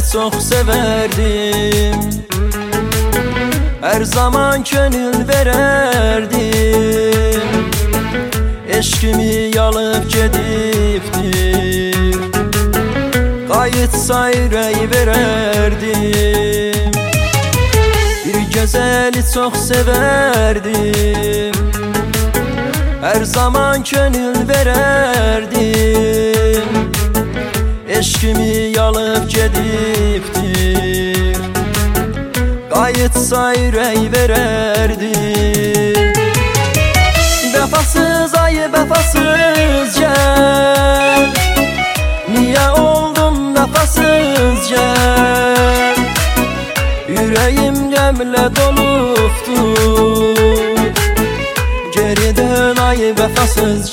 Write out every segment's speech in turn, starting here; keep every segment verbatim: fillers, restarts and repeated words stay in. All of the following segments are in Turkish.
çok severdim. Her zaman gönül vererdim. Eşkimi yalıp gedibdir, qayıtsa ürək vererdim. Bir gözeli çok severdim. Her zaman gönül vererdim. Eşkimi yalıp gedibdir, qayıtsa ürək vererdim. Vəfasız ay vəfasız gel, niye oldum vəfasız gel? Yüreğim qəmlə dolubdur, geri dön ay vəfasız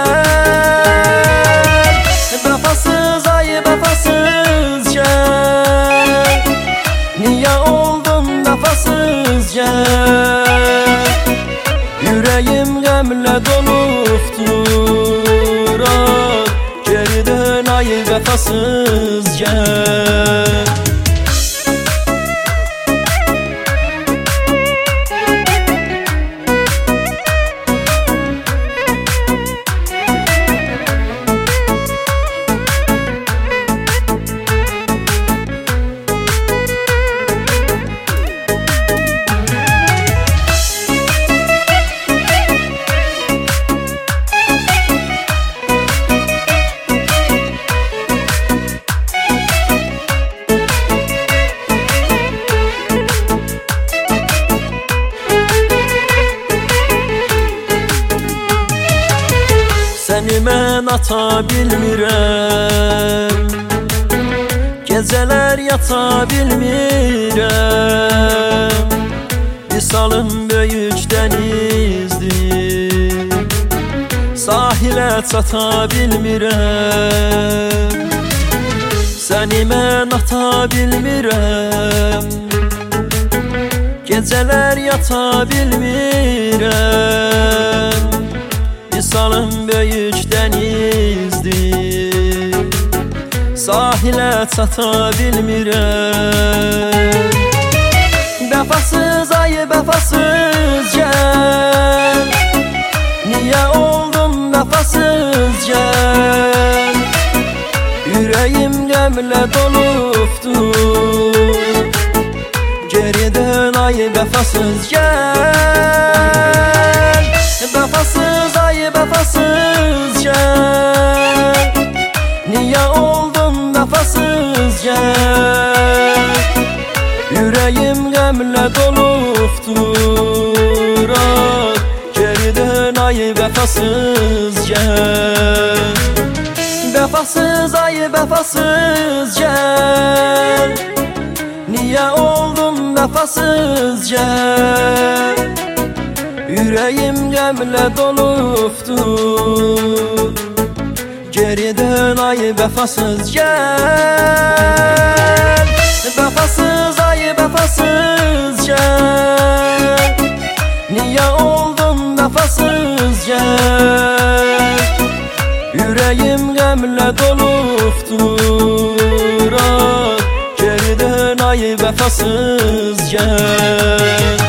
gel. Vəfasız ay vəfasız gel, niye oldum vəfasız gel? Yüreğim qəmlə dolubdur, ah, geri dön ay vəfasız gel. Səni mən ata bilmirəm, gecələr yata bilmirəm. Visalım böyük dənizdir, sahilə çata bilmirəm. Səni mən ata bilmirəm, gecələr yata bilmirəm. Visalım böyük dənizdir, sahilə çata bilmirəm. Vəfasız ay vəfasız gel, niye oldum vəfasız gel? Yüreğim qəmlə dolubdur, geri dön ay vəfasız gel. Vəfasız ay vəfasız gel, niye oldum vəfasız gel? Yüreğim qəmlə dolubdur, ah, geri dön ay vəfasız gel. Vəfasız ay vəfasız gel, niye oldum vəfasız gel? Yüreğim qəmlə dolubdur, geri dön ay vəfasız gel. Vəfasız ay vəfasız gel, niye oldum vəfasız gel? Yüreğim qəmlə dolubdur, ah, geri dön ay vəfasız gel.